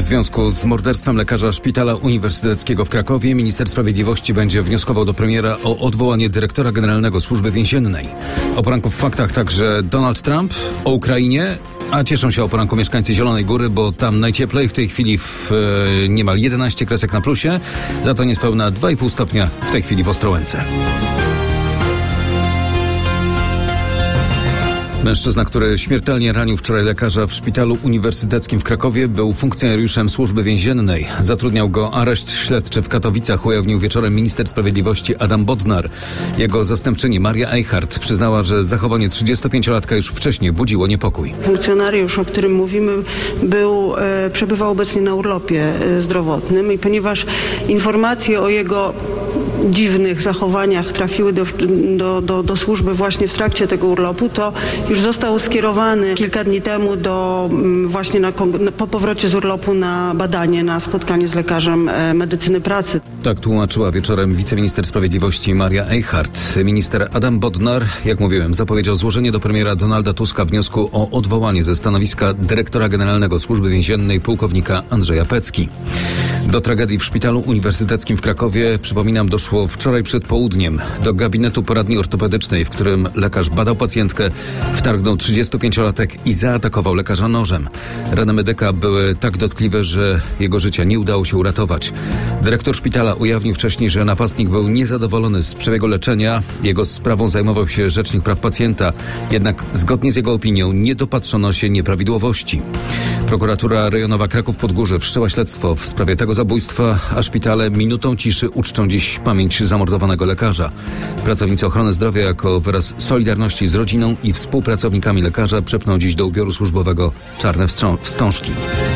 W związku z morderstwem lekarza Szpitala Uniwersyteckiego w Krakowie minister sprawiedliwości będzie wnioskował do premiera o odwołanie dyrektora generalnego Służby Więziennej. O poranku w faktach także Donald Trump, o Ukrainie, a cieszą się o poranku mieszkańcy Zielonej Góry, bo tam najcieplej, w tej chwili niemal 11 kresek na plusie, za to niespełna 2,5 stopnia w tej chwili w Ostrołęce. Mężczyzna, który śmiertelnie ranił wczoraj lekarza w Szpitalu Uniwersyteckim w Krakowie, był funkcjonariuszem Służby Więziennej. Zatrudniał go areszt śledczy w Katowicach, ujawnił wieczorem minister sprawiedliwości Adam Bodnar. Jego zastępczyni Maria Eichhardt przyznała, że zachowanie 35-latka już wcześniej budziło niepokój. Funkcjonariusz, o którym mówimy, przebywał obecnie na urlopie zdrowotnym i ponieważ informacje o jego dziwnych zachowaniach trafiły do służby właśnie w trakcie tego urlopu, to już został skierowany kilka dni temu po powrocie z urlopu na badanie, na spotkanie z lekarzem medycyny pracy. Tak tłumaczyła wieczorem wiceminister sprawiedliwości Maria Eichhardt. Minister Adam Bodnar, jak mówiłem, zapowiedział złożenie do premiera Donalda Tuska wniosku o odwołanie ze stanowiska dyrektora generalnego Służby Więziennej pułkownika Andrzeja Pecki. Do tragedii w Szpitalu Uniwersyteckim w Krakowie, przypominam, doszło wczoraj przed południem. Do gabinetu poradni ortopedycznej, w którym lekarz badał pacjentkę, wtargnął 35-latek i zaatakował lekarza nożem. Rany medyka były tak dotkliwe, że jego życia nie udało się uratować. Dyrektor szpitala ujawnił wcześniej, że napastnik był niezadowolony z przebiegu leczenia. Jego sprawą zajmował się rzecznik praw pacjenta. Jednak zgodnie z jego opinią nie dopatrzono się nieprawidłowości. Prokuratura rejonowa Kraków-Podgórze wszczęła śledztwo w sprawie tego zabójstwa, a szpitale minutą ciszy uczczą dziś pamięć zamordowanego lekarza. Pracownicy ochrony zdrowia jako wyraz solidarności z rodziną i współpracownikami lekarza przepną dziś do ubioru służbowego czarne wstążki.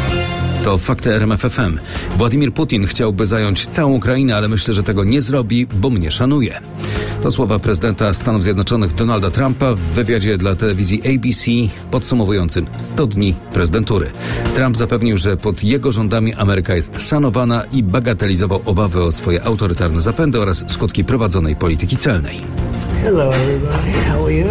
To fakty RMF FM. Władimir Putin chciałby zająć całą Ukrainę, ale myślę, że tego nie zrobi, bo mnie szanuje. To słowa prezydenta Stanów Zjednoczonych Donalda Trumpa w wywiadzie dla telewizji ABC podsumowującym 100 dni prezydentury. Trump zapewnił, że pod jego rządami Ameryka jest szanowana i bagatelizował obawy o swoje autorytarne zapędy oraz skutki prowadzonej polityki celnej. Hello everybody, how are you?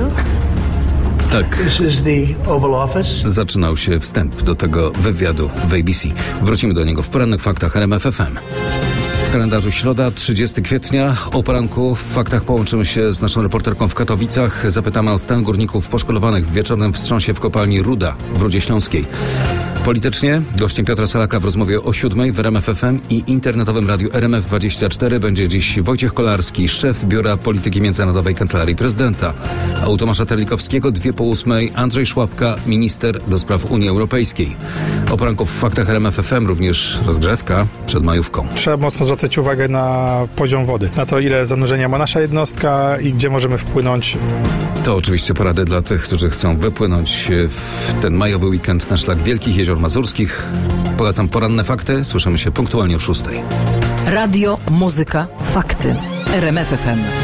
Tak. This is the Oval Office. Zaczynał się wstęp do tego wywiadu w ABC. Wrócimy do niego w porannych faktach RMF FM. W kalendarzu środa, 30 kwietnia. O poranku w faktach połączymy się z naszą reporterką w Katowicach. Zapytamy o stan górników poszkolowanych w wieczornym wstrząsie w kopalni Ruda w Rudzie Śląskiej. Politycznie gościem Piotra Salaka w rozmowie o 7 w RMF FM i internetowym radiu RMF24 będzie dziś Wojciech Kolarski, szef Biura Polityki Międzynarodowej Kancelarii Prezydenta. A u Tomasza Terlikowskiego 7:02 Andrzej Szłapka, minister do spraw Unii Europejskiej. O poranku w faktach RMF FM również rozgrzewka przed majówką. Trzeba mocno zwracać uwagę na poziom wody, na to, ile zanurzenia ma nasza jednostka i gdzie możemy wpłynąć. To oczywiście porady dla tych, którzy chcą wypłynąć w ten majowy weekend na szlak Wielkich Jezior Mazurskich. Polecam poranne fakty. Słyszymy się punktualnie o 6. Radio, muzyka, fakty. RMF FM.